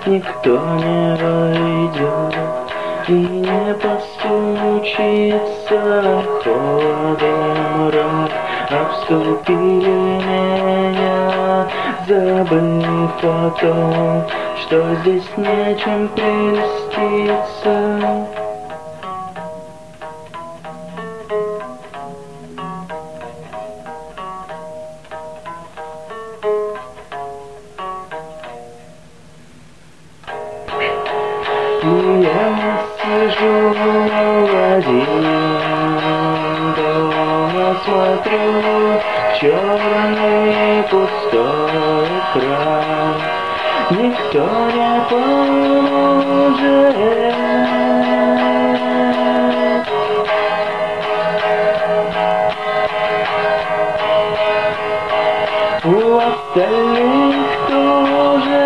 никто не войдет и не постучится. Холодом мрак обступили меня, забыв о том, что здесь нечем прельститься. И я сижу один дома, смотрю в черный пустой экран. Никто не поможет. У остальных тоже.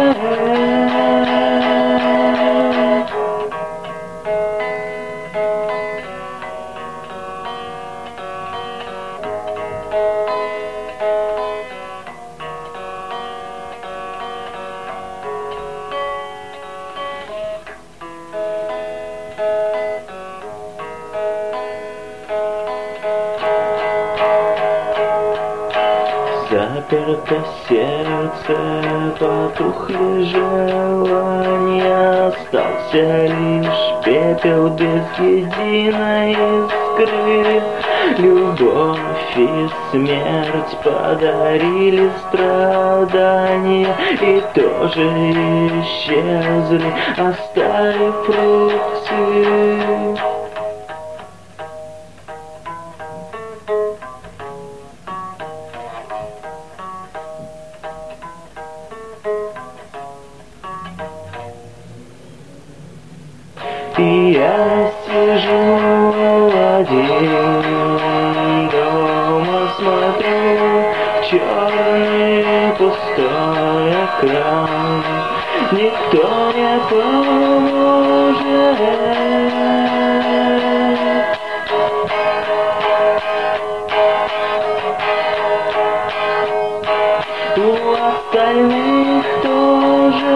Заперто сердце, потухли желания, остался лишь пепел без единой искры. Любовь и смерть подарили страдания и тоже исчезли, оставив фрукты. И я сижу один дома, смотрю в черный пустой экран. Никто не поможет. У остальных тоже.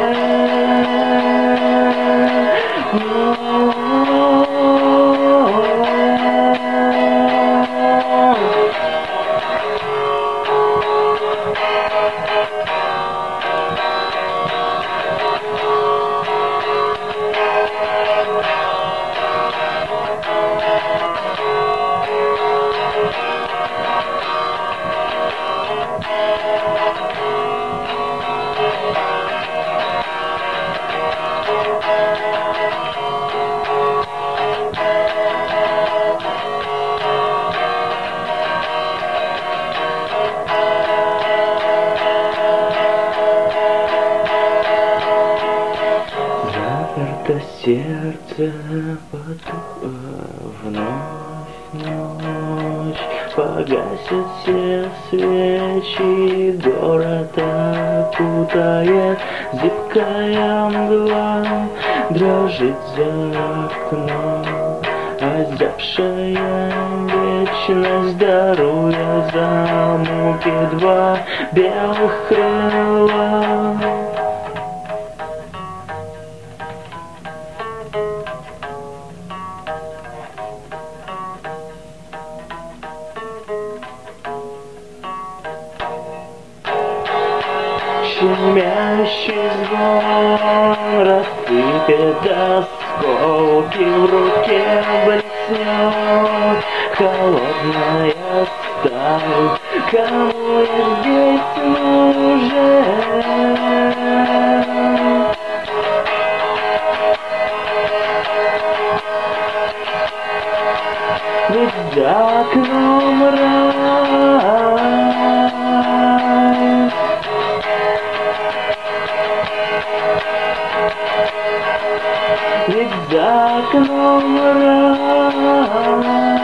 Заперто сердце, потухло вновь ночь, погасят все свечи, город окутает зыбкая мгла, дрожит за окном озябшая вечность, даруя за муки два белых крыла. Щемящий звон рассыпет осколки, в руке блеснет холодная сталь. Кому я здесь нужен? Ведь за окном рай. Ведь за окном рай.